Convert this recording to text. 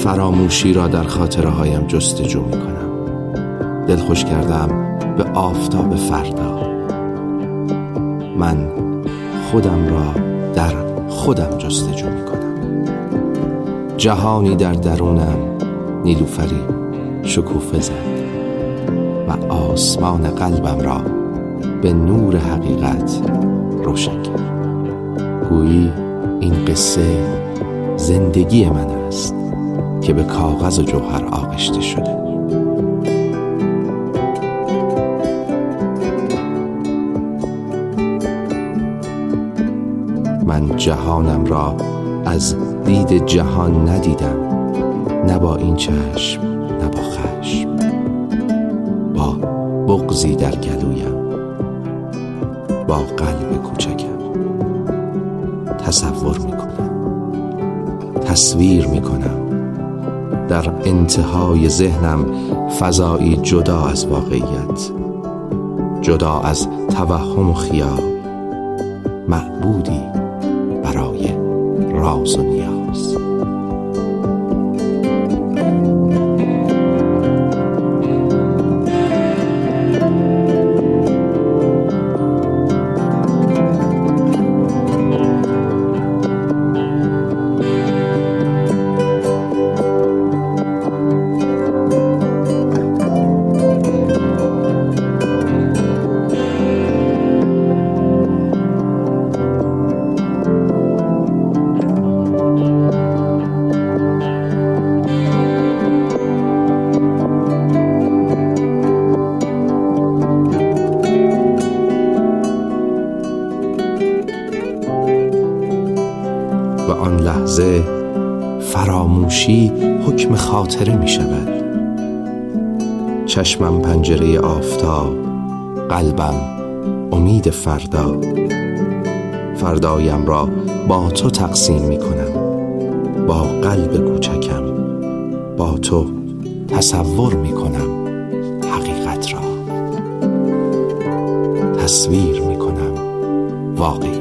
فراموشی را در خاطره هایم جستجو می کنم. دلخوش کردم به آفتاب فردا. من خودم را در خودم جستجو می کنم. جهانی در درونم نیلوفری شکوفه زد و آسمان قلبم را به نور حقیقت روشن کرد. گویی این قصه زندگی من است که به کاغذ و جوهر آغشته شده. من جهانم را از دید جهان ندیدم، نه با این چشم نه با خشم، با بغضی در گلویم، با قلب کوچکم. تصور میکنم، تصویر میکنم. در انتهای ذهنم فضایی جدا از واقعیت، جدا از توهم و خیال، معبودی برای راز و نیاز. و آن لحظه فراموشی حکم خاطره می شود. چشمم پنجره آفتاب، قلبم امید فردا. فردایم را با تو تقسیم می کنم، با قلب کوچکم. با تو تصور می کنم حقیقت را، تصویر می کنم واقعیت.